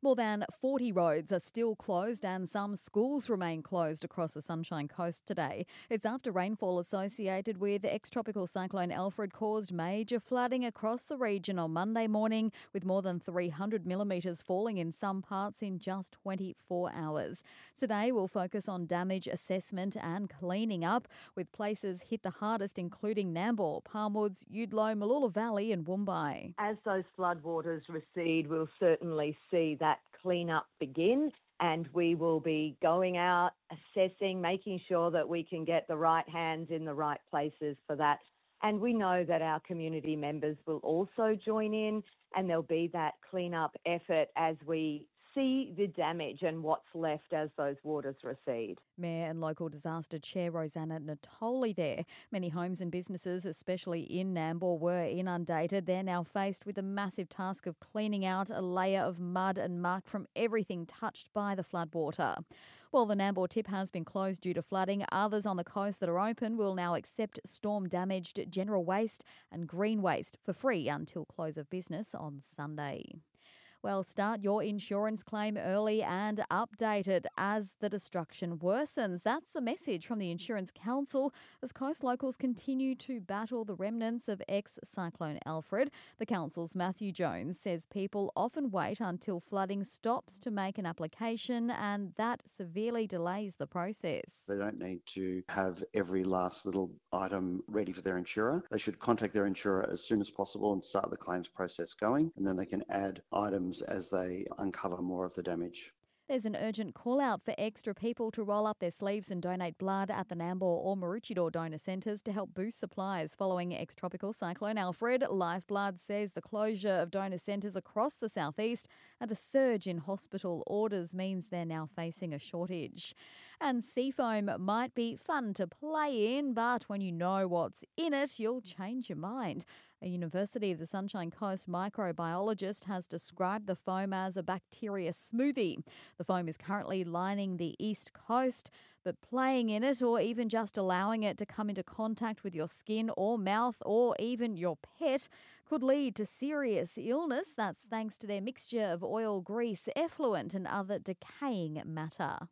More than 40 roads are still closed and some schools remain closed across the Sunshine Coast today. It's after rainfall associated with ex-tropical cyclone Alfred caused major flooding across the region on Monday morning, with more than 300 millimetres falling in some parts in just 24 hours. Today we'll focus on damage assessment and cleaning up, with places hit the hardest including Nambour, Palmwoods, Eudlo, Mooloolah Valley and Woombye. As those floodwaters recede, we'll certainly see that clean-up begin, and we will be going out, assessing, making sure that we can get the right hands in the right places for that. And we know that our community members will also join in, and there'll be that clean-up effort as we see the damage and what's left as those waters recede. Mayor and local disaster chair Rosanna Natoli there. Many homes and businesses, especially in Nambour, were inundated. They're now faced with a massive task of cleaning out a layer of mud and muck from everything touched by the floodwater. While the Nambour tip has been closed due to flooding, others on the coast that are open will now accept storm-damaged general waste and green waste for free until close of business on Sunday. Well, start your insurance claim early and updated as the destruction worsens. That's the message from the Insurance Council as coast locals continue to battle the remnants of ex-cyclone Alfred. The council's Matthew Jones says people often wait until flooding stops to make an application, and that severely delays the process. They don't need to have every last little item ready for their insurer. They should contact their insurer as soon as possible and start the claims process going, and then they can add items as they uncover more of the damage. There's an urgent call out for extra people to roll up their sleeves and donate blood at the Nambour or Maroochydore donor centres to help boost supplies following ex-tropical cyclone Alfred. Lifeblood says the closure of donor centres across the southeast and a surge in hospital orders means they're now facing a shortage. And seafoam might be fun to play in, but when you know what's in it, you'll change your mind. A University of the Sunshine Coast microbiologist has described the foam as a bacteria smoothie. The foam is currently lining the east coast, but playing in it or even just allowing it to come into contact with your skin or mouth or even your pet could lead to serious illness. That's thanks to their mixture of oil, grease, effluent and other decaying matter.